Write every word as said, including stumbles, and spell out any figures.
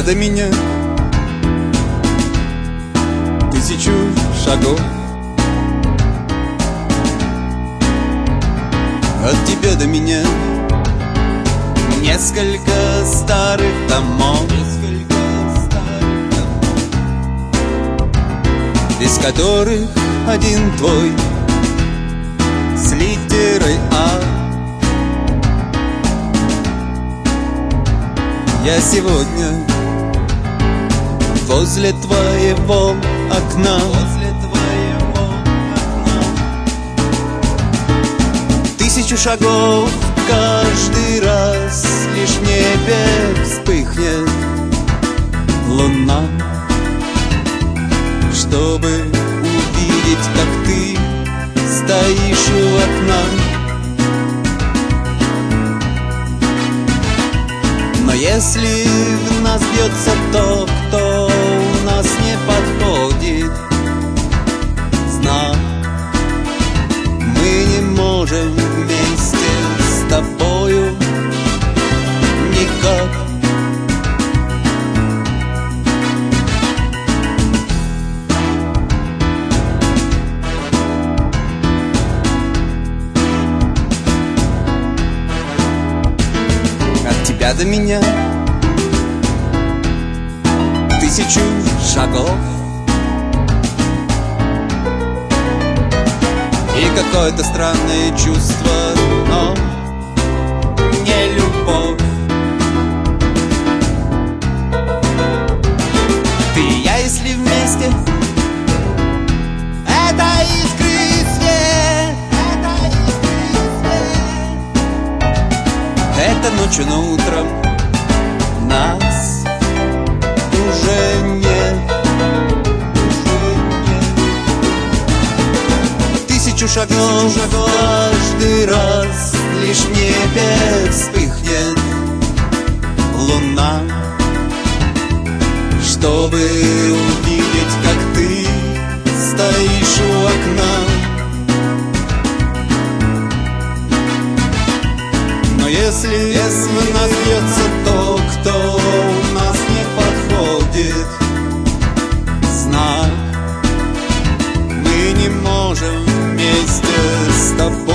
до меня тысячу шагов, от тебя до меня несколько старых домов, несколько старых домов, из которых один твой с литерой А. Я сегодня возле твоего окна, возле твоего окна. Тысячу шагов каждый раз лишь в небе вспыхнет луна, чтобы увидеть, как ты стоишь у окна. Но если в нас бьется то, кто у нас не подходит, знай, мы не можем вместе с тобою никак. От тебя до меня тысячу шагов, и какое-то странное чувство, но не любовь. Ты и я, если вместе, это искры и свет, это искры и свет. Это ночью, но утром нас уже нет, уже нет. Тысячу шагов, шагов каждый раз лишь в небе вспыхнет луна, чтобы увидеть, как ты стоишь у окна. Но если, если в нас бьется то, кто у нас не подходит, знай, мы не можем вместе с тобой